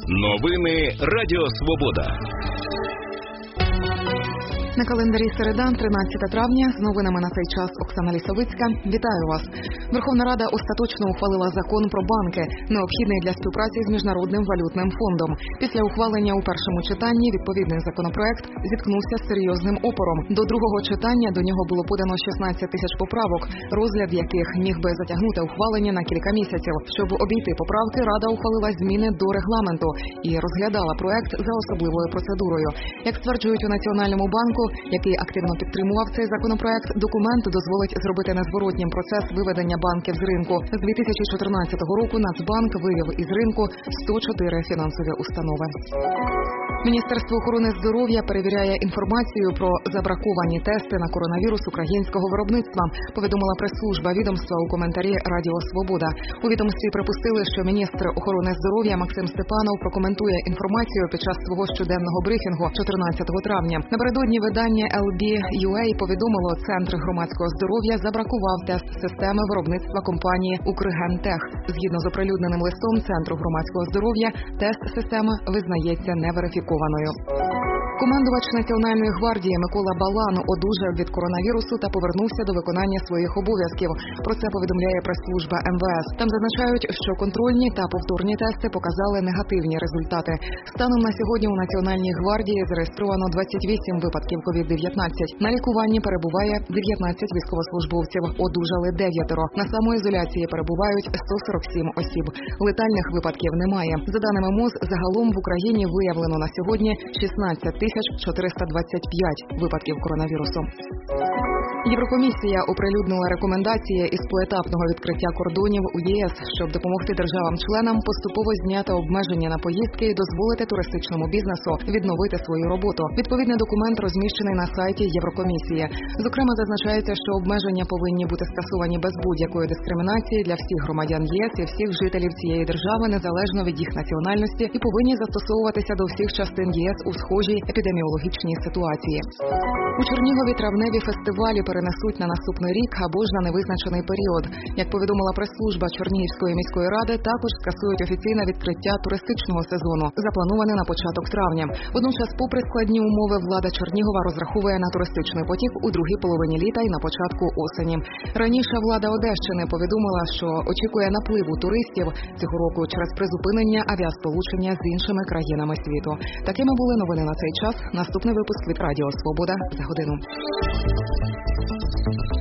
Новини Радіо Свобода. На календарі середа, 13 травня, з новинами на цей час Оксана Лісовицька. Вітаю вас. Верховна Рада остаточно ухвалила закон про банки, необхідний для співпраці з Міжнародним валютним фондом. Після ухвалення у першому читанні відповідний законопроект зіткнувся з серйозним опором. До другого читання до нього було подано 16 тисяч поправок, розгляд яких міг би затягнути ухвалення на кілька місяців. Щоб обійти поправки, Рада ухвалила зміни до регламенту і розглядала проект за особливою процедурою. Як стверджують у Національному банку, який активно підтримував цей законопроект, документ дозволить зробити незворотнім процес виведення банків з ринку. З 2014 року Нацбанк вивів із ринку 104 фінансові установи. Міністерство охорони здоров'я перевіряє інформацію про забраковані тести на коронавірус українського виробництва, повідомила прес-служба відомства у коментарі Радіо Свобода. У відомстві припустили, що міністр охорони здоров'я Максим Степанов прокоментує інформацію під час свого щоденного брифінгу 14 травня. Напередодні видання LB.UA повідомило, Центр громадського здоров'я забракував тест-системи виробництва компанії «Укргентех». Згідно з оприлюдненим листом Центру громадського здоров'я, тест-система визнається неверифікованою. Командувач Національної гвардії Микола Балан одужав від коронавірусу та повернувся до виконання своїх обов'язків. Про це повідомляє прес-служба МВС. Там зазначають, що контрольні та повторні тести показали негативні результати. Станом на сьогодні у Національній гвардії зареєстровано 28 випадків COVID-19. На лікуванні перебуває 19 військовослужбовців, одужали 9. На самоізоляції перебувають 147 осіб. Летальних випадків немає. За даними МОЗ, загалом в Україні виявлено на сьогодні 16 425 випадків коронавірусу. Єврокомісія оприлюднила рекомендації із поетапного відкриття кордонів у ЄС, щоб допомогти державам-членам поступово зняти обмеження на поїздки і дозволити туристичному бізнесу відновити свою роботу. Відповідний документ розміщений на сайті Єврокомісії. Зокрема, зазначається, що обмеження повинні бути скасовані без будь-якої дискримінації для всіх громадян ЄС і всіх жителів цієї держави, незалежно від їх національності, і повинні застосовуватися до всіх частин ЄС у схожій епідеміологічній ситуації. У Чернігові травневі фестивалі перенесуть на наступний рік або ж на невизначений період. Як повідомила прес-служба Чернігівської міської ради, також скасують офіційне відкриття туристичного сезону, заплановане на початок травня. Водночас, попри складні умови, влада Чернігова розраховує на туристичний потік у другій половині літа і на початку осені. Раніше влада Одещини повідомила, що очікує напливу туристів цього року через призупинення авіасполучення з іншими країнами світу. Такими були новини на цей час. Наступний випуск від Радіо Свобода за годину.